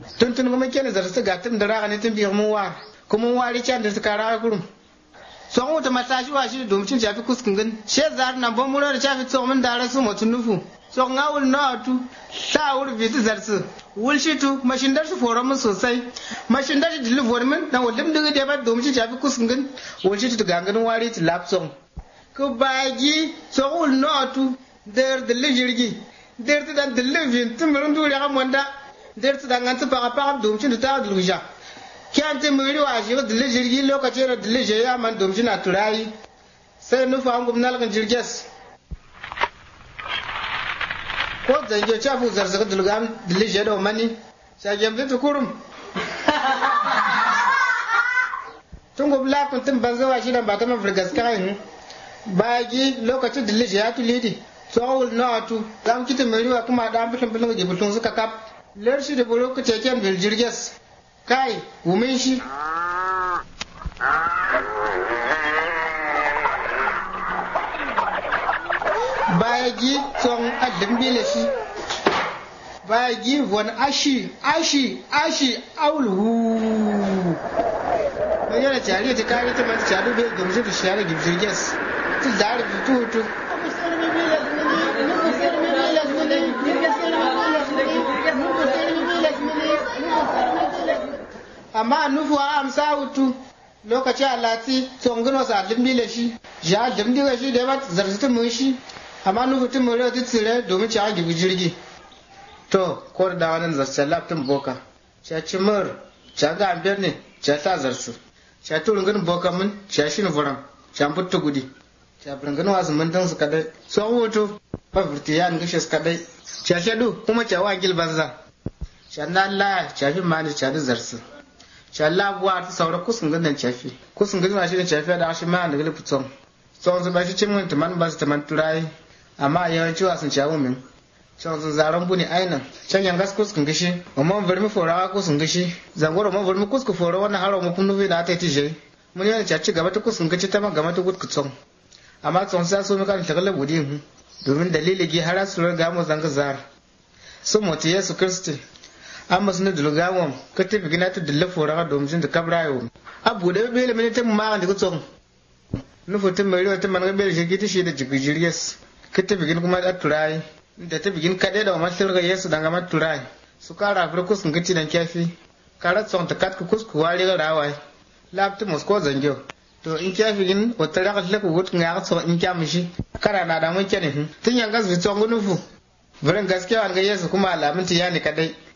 tuntun kuma kenan zarsu ga tun da raga ne tun biyo mun wa kuma wari can da suka raga kurum son wuta matashi wa shi domin jafi kuskun gan she zar nan bon mura da jafi to mun da rasu mutun nufu so ngawul na tu ta wuri bi zarsu wulshitu mashin dar su foran mun sosai mashin dar su deliver mun dan wadum daga da ba domin jafi kuskun gan wulshitu ga ganin wari ti lapson ko baagi so wul na tu der de jirgi der ta dan delivin tumurun dure ga monda der ta dan ta pa domin ta duluja kyan ta muri wa shi da jirgi lokacin da dilije ya man domin na turayi sai nufa an gumnal kan jirges ko zanjo chafu zarzaka dulgam dilije da mani sai gembe to kurum tun gobla kun tun banza wa shi dan ba ta man furgas kai baagi lokacin dilije ya tulidi tsawul na tu zam kitin muri wa kuma da butun butun ga butun suka kap lershi da bolo ku teken bil jirges kai wumin shi bayagi son adin bile shi bayagi wani ashi aulu mai yana tare ta kare ta mata tare bai gamsu da share gibjirges ta zara tutu amma nufu a amsa hutu lokaci alati tsongun wasu alimbile shi ya alimdira shi da ba zarzuta mun shi amma nufu tun mun rauti tsire domin ci a gibi jirgi to kowar da wani zarce laftin boka ca ci mur ca ga ambiyar ne ca ta zarsu ca turin gani boka mun ca shi nufuran ca mutta gudi ca birgin wasu mun don su kadai tsohon hutu ba furti ya ngishe su kadai ca shaɗu kuma ca wa gil banza ca na la ca fi mani ca da zarsu shalla buwa ta saura kusun gandan cafi kusun gandan shi ne cafi da shi ma da gele putson son su ba shi cin mun tuman ba su tuman turai amma yawanci wasun cawo min son su zaron buni ainan can yan gas kusun gishi amma vermi forawa kusun gishi zangoro mun vermi kusku fora wannan haro mu kunu da ta tije mun yana caci gaba ta kusun gici ta man gaba ta gutkutson amma son sa so mu kan tagalla budi domin dalili gi har su ga mu zanga zar su mutu Yesu Kristi amma sunu dulgawon ka tafi gina ta dilla fora domin da kabrayo abu da bele mene ta ma da gutson nufu tun mai ta man bele shi gita shi da jigijiriyas ka tafi gina kuma da turai da tafi gina kade da matar ga Yesu dan ga turai su kara furku sun gici dan kafi karat son ta kat ku kusku wari ga rawai lapti mosko zanjo to in kafi gin wata raka laku gut nga so in kyamishi kara na da mun kenin tun yanga su tsongu nufu burin gaskiya an ga Yesu kuma alamin tiyani kadai